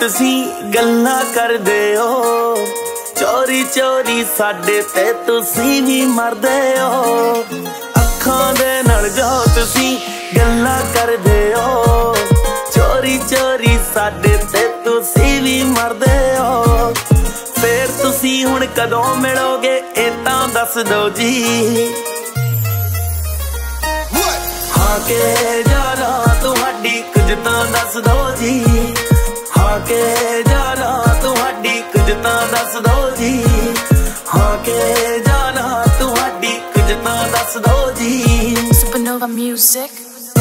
तुसी गल्लां करदे हो, चोरी चोरी साडे ते तुसी भी मरदे हो। अखां दे नाल जो तुसी गल्लां करदे हो, चोरी चोरी साडे ते तुसी भी मरदे हो। फिर तुसी हुण कदों मिलोगे ए तां दस दो जी। हाँ के जाना तुहाडी कुछ तां दस दो जी। हाँ के जाना तुहाडी कुछ तां दस दो जी। हाँ के जाना तुहाडी कुछ तां दस दो जी। Supernova Music।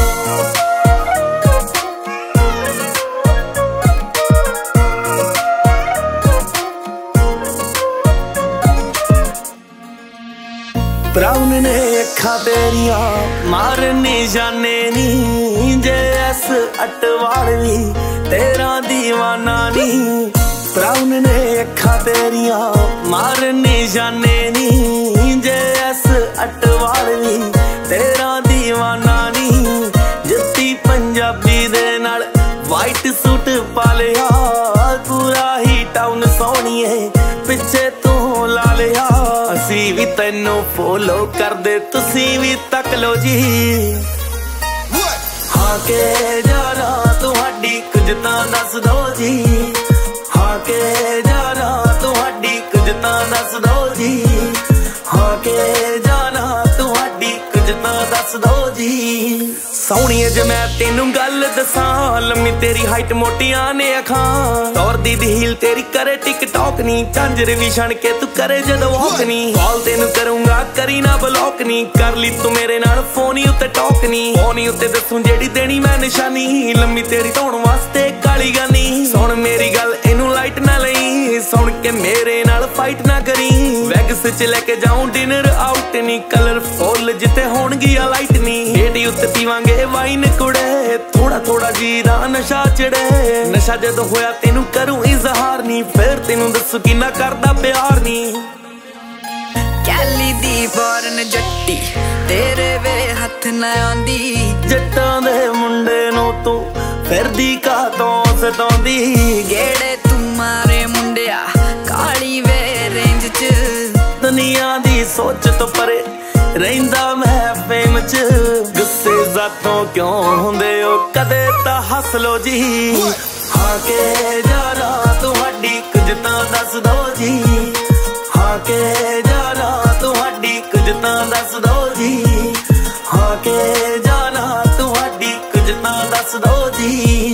ब्राउन ने अखां तेरिया मारने जाने नी, जे एस अटवाल भी तेरा दीवाना नी। ब्राउन ने अखां तेरिया मारने जाने नी, जे एस अटवाल भी तेरा दीवाना नी। जत्ती पंजाबी दे नाल वाइट सूट पा लिया, पूरा ही टाउन सोहणीए पिछे तू ला लिया। असी भी तैनू फॉलो करदे तुसी भी तक लो जी। हाँ के जाना तुहाडी कुछ तां दस दो जी। हाँ के जाना तुहाडी कुछ तां दस दो जी। हाँ के जाना तुहाडी कुछ तां दस दो जी। सोहणीए जे मैं तेनू गल दसां, लम्मी तेरी हाइट मोटियां ने अखां, तौर दी हील तेरी करे टिकटॉक नी, झांजर भी छण के तू करे जदों वॉक नी। कॉल तेनू करूंगा करी ना ब्लॉक नी, कर ली तू मेरे नाल फोन ही उत्ते टॉक नी। फोन ही उत्ते दसूं जेड़ी देनी मैं निशानी, लम्मी तेरी धोण वास्ते काली गानी। सुण मेरी गल इनू लाइट ना लई, सुण के मेरे नाल फाइट ना करी। वैगस च लेके जाऊं डिनर आउट नी, कलरफुल जिते होणगी आ लाइट नी। डेटी उत्ते पीवांगे वाइन कुड़े, थोड़ा थोड़ा जी दा नशा चढ़े। नशा जदों होया तेनू करूं इजहार नी, फिर तेनू दसू किन्ना करदा प्यार नी। कैली दी फॉरन जट्टी तेरे वे हथ ना आंदी, जट्टां दे मुंडे नू तू फिरदी कातों सतांदी। गेड़े तू मारे मुंडिया काली वे रेंज च, दुनिया दी सोच तो परे रहिंदा मैं फेम च। गुस्से जातों क्यों हुंदे हो कदे तां हस लो जी। हाँ के जाना तुहाडी कुछ तां दस दो जी। हाँ के जाना तुहाडी कुछ तां दस दो जी। हाँ के जाना तुहाडी कुछ तां दस दो जी।